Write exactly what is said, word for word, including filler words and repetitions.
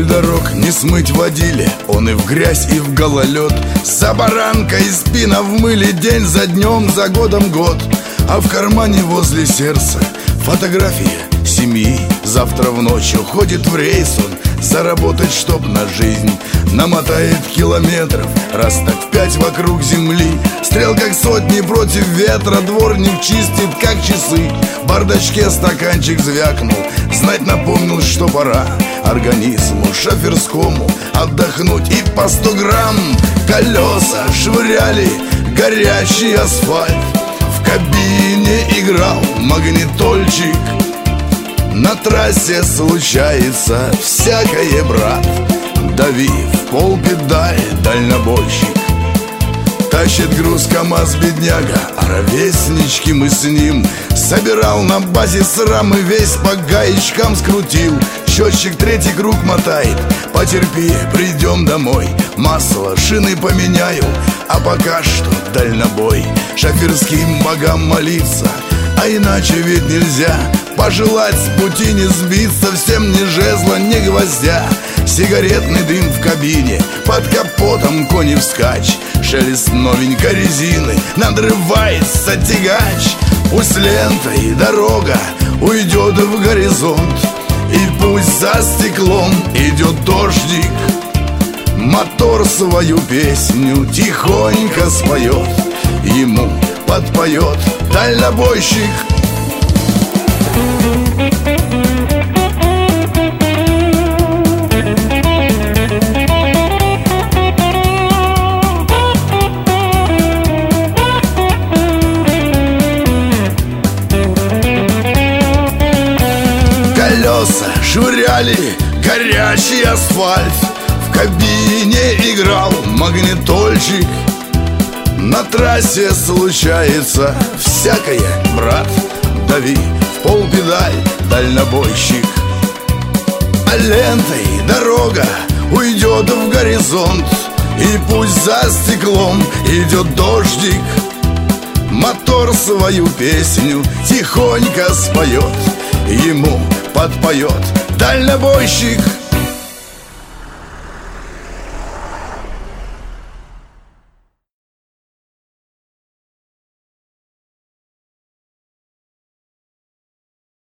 Боль дорог не смыть водиле, он и в грязь, и в гололед. За баранкой спина в мыле, день за днем, за годом год. А в кармане возле сердца фотография семьи. Завтра в ночь уходит в рейс он, заработать, чтоб на жизнь. Намотает километров, раз так в пять вокруг земли. Стрел как сотни против ветра, дворник чистит как часы. В бардачке стаканчик звякнул, знать напомнил, что пора организму шоферскому отдохнуть. И по сто грамм колеса швыряли горячий асфальт. В кабине играл магнитольчик. На трассе случается всякое, брат. Дави в пол педаль, дальнобойщик. Тащит груз КамАЗ, бедняга, а ровеснички мы с ним. Собирал на базе срамы, весь по гаечкам скрутил. Счетчик третий круг мотает, потерпи, придем домой. Масло, шины поменяю, а пока что дальнобой. Шоферским богам молиться, а иначе ведь нельзя. Пожелать с пути не сбиться, всем ни жезла, ни гвоздя. Сигаретный дым в кабине, под капотом кони вскачь. Шелест новенькой резины, надрывается тягач. Пусть лентой дорога уйдет в горизонт, и пусть за стеклом идет дождик. Мотор свою песню тихонько споет, ему подпоет дальнобойщик. Колеса швыряли горячий асфальт. В кабине играл магнитольчик. На трассе случается всякое, брат. Дави в пол педаль, дальнобойщик. А лентой дорога уйдет в горизонт, и пусть за стеклом идет дождик. Мотор свою песню тихонько споет, ему подпоет дальнобойщик.